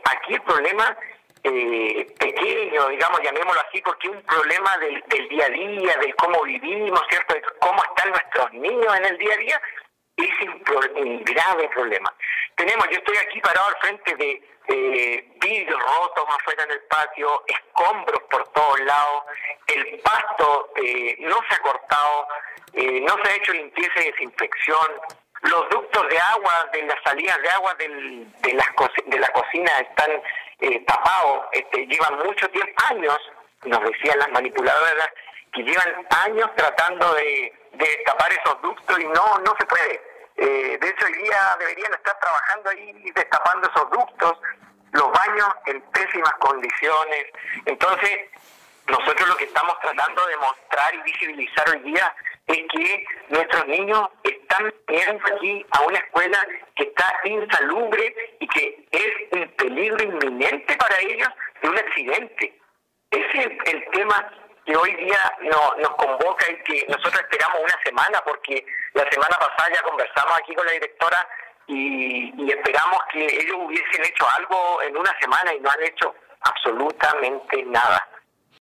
aquí el problema pequeño, digamos, llamémoslo así, porque es un problema del día a día, de cómo vivimos, ¿cierto? De cómo están nuestros niños en el día a día, es un grave problema. Yo estoy aquí parado al frente de vidrios rotos afuera en el patio, escombros por todos lados, el pasto no se ha cortado, no se ha hecho limpieza y desinfección, los ductos de agua, de las salidas de agua de la cocina están tapados, llevan mucho tiempo, años, nos decían las manipuladoras, que llevan años tratando de destapar esos ductos y no se puede. De hecho, hoy día deberían estar trabajando ahí destapando esos ductos, los baños en pésimas condiciones. Entonces, nosotros lo que estamos tratando de mostrar y visibilizar hoy día es que nuestros niños están yendo aquí a una escuela que está insalubre y que es un peligro inminente para ellos de un accidente. Ese es el tema que hoy día nos convoca y que nosotros esperamos una semana, porque la semana pasada ya conversamos aquí con la directora y esperamos que ellos hubiesen hecho algo en una semana y no han hecho absolutamente nada.